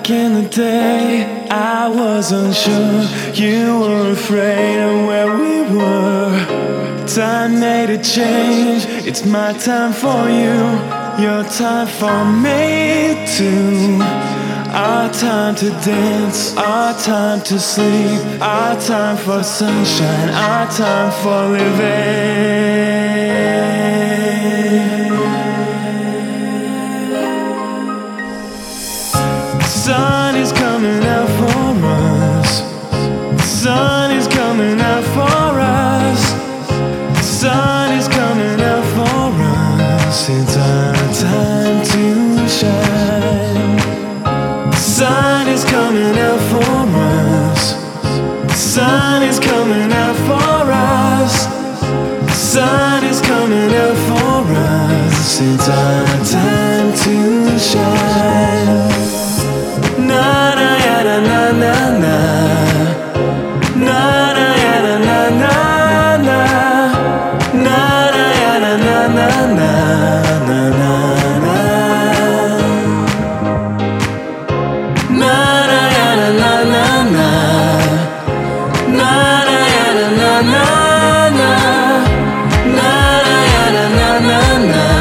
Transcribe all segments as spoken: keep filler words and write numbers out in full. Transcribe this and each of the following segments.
Back in the day, I was unsure. You were afraid of where we were. Time made a change. It's my time for you. Your time for me too. Our time to dance, our time to sleep, our time for sunshine, our time for living. The sun is coming out for us. The sun is coming out for us. The sun is coming out for us. It's our time to shine. The sun is coming out for us. The sun is coming out for us. The sun is coming out for us. It's our time to shine. Na na ya na na na na. Na na ya na na na na. Na na ya na na na na na na na. Na na ya na na na na. Na na ya na na na na. Na na ya na na na na.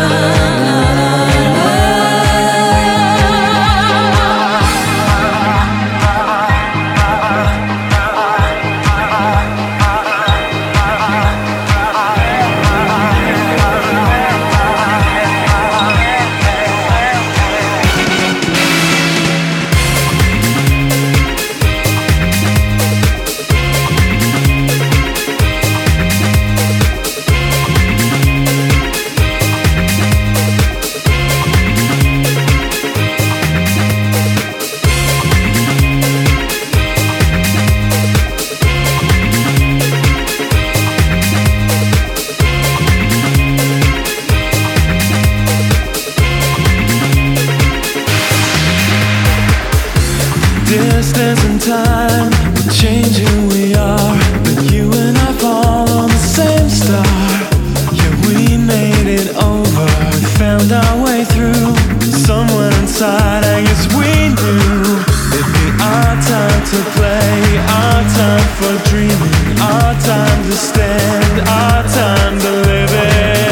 Distance and time will change who we are, but you and I fall on the same star. Yeah, we made it over, found our way through. Somewhere inside, I guess we knew it'd be our time to play, our time for dreaming, our time to stand, our time to live it.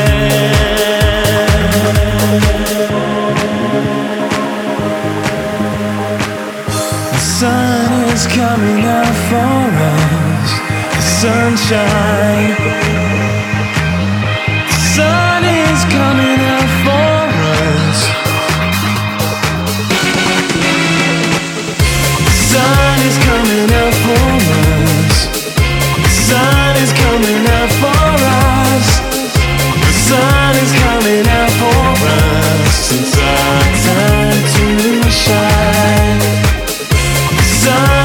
The sun is coming out for us. The sunshine. The sun is coming out for us. The sun is coming out for us. The sun is coming out for us. The sun is coming out for us. It's our time to shine. Sun